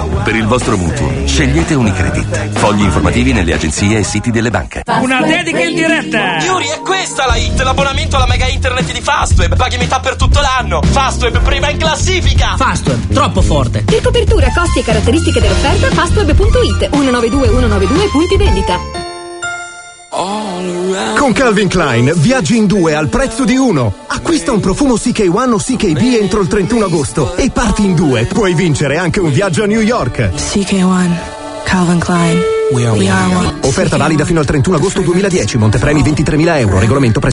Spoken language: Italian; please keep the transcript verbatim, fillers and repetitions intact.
Per il vostro mutuo, scegliete Unicredit. Fogli informativi nelle agenzie e siti delle banche. Una dedica in diretta! Yuri, è questa la hit! L'abbonamento alla mega internet di Fastweb. Paghi metà per tutto l'anno. Fastweb prima in classifica! Fastweb, troppo forte. Per copertura, costi e caratteristiche dell'offerta, fastweb punto it. uno nove due uno nove due punti vendita. Con Calvin Klein viaggi in due al prezzo di uno. Acquista un profumo C K uno o C K B entro il trentuno agosto e parti in due. Puoi vincere anche un viaggio a New York. C K uno, Calvin Klein. We are one. Offerta valida fino al trentuno agosto duemiladieci. Montepremi ventitremila euro. Regolamento